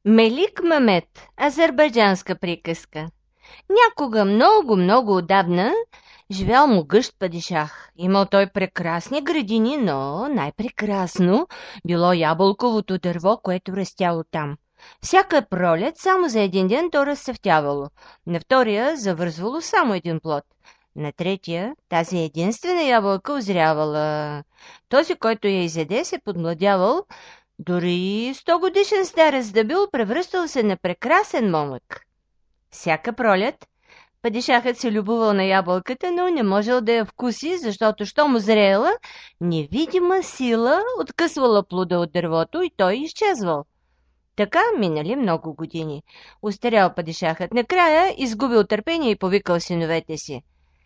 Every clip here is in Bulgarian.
Мелик Мамед, азербайджанска приказка. Някога много отдавна живял могъщ падишах. Имал той прекрасни градини, но най-прекрасно било ябълковото дърво, което растяло там. Всяка пролет, само за един ден, то разцъфтявало. На втория завързвало само един плод. На третия тази единствена ябълка озрявала. Този, който я изеде, се подмладявал, дори 100-годишен старец да бил, превръщал се на прекрасен момък. Всяка пролет падишахът се любовал на ябълката, но не можел да я вкуси, защото що му зреела, невидима сила откъсвала плода от дървото и той изчезвал. Така минали много години. Остарял падишахът. Накрая изгубил търпение и повикал синовете си.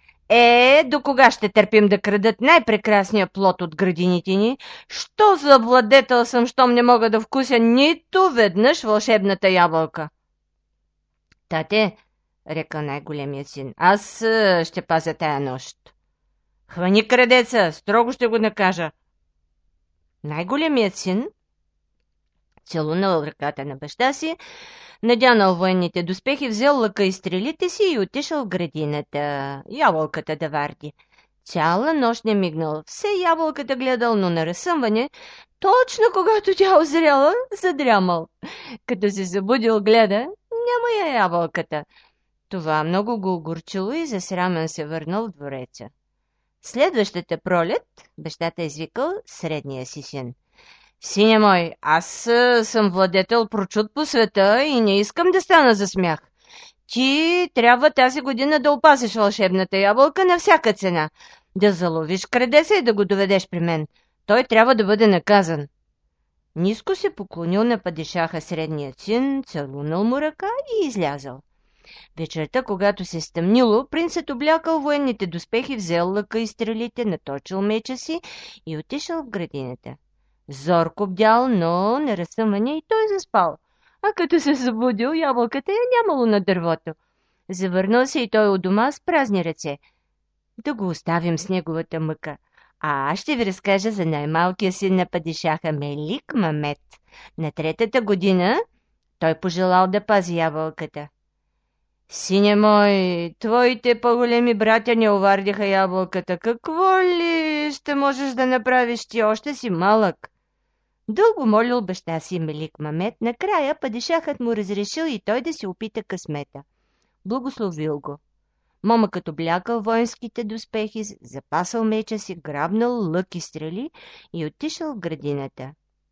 До кога ще търпим да крадат най-прекрасния плод от градините ни? Що за владетел съм, щом не мога да вкуся нито веднъж вълшебната ябълка? Тате, рекал най-големият син, аз ще пазя тая нощ. Хвани крадеца, строго ще го накажа. Най-големият син целунал ръката на баща си, надянал военните доспехи, взел лъка и стрелите си и отишъл в градината. Ябълката да варди. Цяла нощ не мигнал. Все ябълката гледал, но на разсъмване, точно когато тя озряла, задрямал. Като се събудил, гледа, няма я ябълката. Това много го огорчило и засрамен се върнал в двореца. Следващата пролет бащата извикал средния си син. Синя мой, аз съм владетел прочут по света и не искам да стана за смях. Ти трябва тази година да опазиш вълшебната ябълка на всяка цена, да заловиш крадеца и да го доведеш при мен. Той трябва да бъде наказан. Ниско се поклонил на падишаха средният син, целунал му ръка и излязъл. Вечерта, когато се стъмнило, принцът облякал военните доспехи, взел лъка и стрелите, наточил меча си и отишъл в градината. Зорко бдял, но не разсъмване и той заспал. А като се събудил, ябълката я нямало на дървото. Завърнал се и той у дома с празни ръце. Да го оставим с неговата мъка. А аз ще ви разкажа за най-малкия син на падишаха Мелик Мамед. На третата година той пожелал да пази ябълката. Сине мой, твоите по-големи братя не овардиха ябълката. Какво ли ще можеш да направиш, ти още си малък? Дълго молил баща си Мелик Мамед, накрая падишахът му разрешил и той да си опита късмета. Благословил го. Момъкът облякал воинските доспехи, запасал меча си, грабнал лък и стрели и отишъл в градината.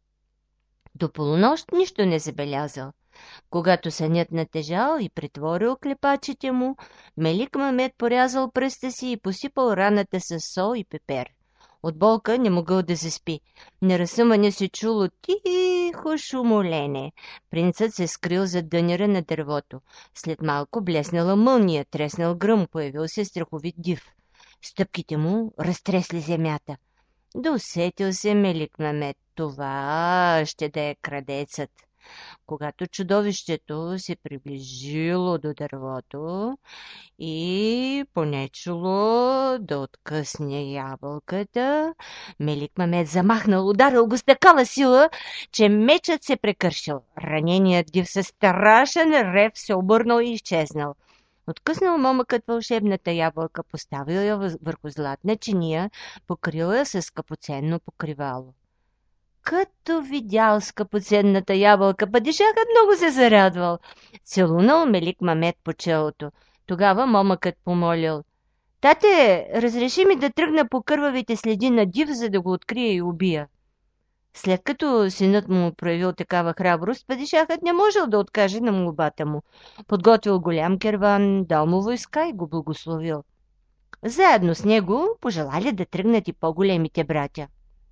До полунощ нищо не забелязал. Когато сънят натежал и притворил клепачите му, Мелик Мамед порязал пръста си и посипал раната с сол и пепер. От болка не могъл да заспи. На разсъмване се чуло тихо шумолене. Принцът се скрил зад дънера на дървото. След малко блеснала мълния, треснал гръм, появил се страховит див. Стъпките му разтресли земята. Досетил се Мелик Мамед. Това ще да е крадецът. Когато чудовището се приближило до дървото и понечело да откъсне ябълката, Мелик Мамед замахнал, ударил го с такава сила, че мечът се прекършил. Раненият див със страшен рев се обърнал и изчезнал. Откъснал момъкът вълшебната ябълка, поставил я върху златна чиния, покрил я с скъпоценно покривало. Като видял скъпоценната ябълка, падишахът много се зарадвал. Целунал Мелик Мамед по челото. Тогава момъкът помолил. Тате, разреши ми да тръгна по кървавите следи на див, за да го открия и убия. След като синът му проявил такава храброст, падишахът не можел да откаже на молбата му. Подготвил голям керван, дал му войска и го благословил. Заедно с него пожелали да тръгнат и по-големите братя.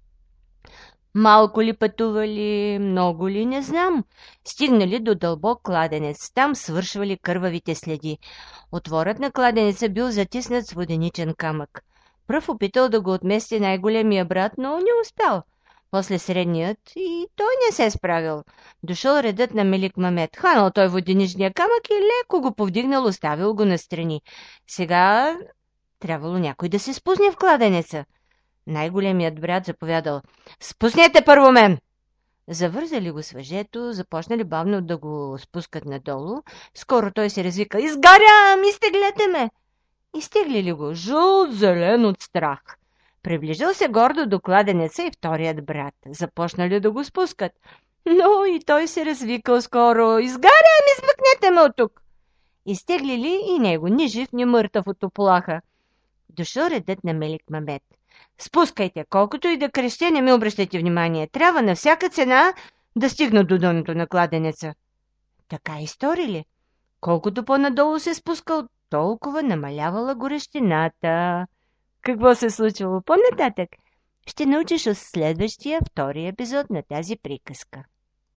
Малко ли пътували, много ли, не знам. Стигнали до дълбок кладенец. Там свършвали кървавите следи. Отворът на кладенеца бил затиснат с воденичен камък. Пръв опитал да го отмести най-големия брат, но не успял. После средният и той не се справил. Дошъл редът на Мелик Мамед. Хванал той воденичния камък и леко го повдигнал, оставил го настрани. Сега трябвало някой да се спусне в кладенеца. Най-големият брат заповядал. Спуснете първо мен! Завързали го с въжето, започнали бавно да го спускат надолу. Скоро той се развика: „Изгарям! Изтеглете ме!“ Изтеглили го, жълт-зелен от страх. Приближил се гордо до кладенеца и вторият брат. Започнали да го спускат. Но и той се развикал скоро: „Изгарям! Измъкнете ме от тук!“ Изтеглили и него, ни жив, ни мъртъв от уплаха. Дошъл редът на Мелик Мамед. „Спускайте, колкото и да крещя, не ми обръщайте внимание. Трябва на всяка цена да стигна до дъното на кладенеца.“ Така и сторили. Колкото по-надолу се спускал, толкова намалявала горещината. Какво се случило по-нататък? Ще научиш от следващия, втори епизод на тази приказка.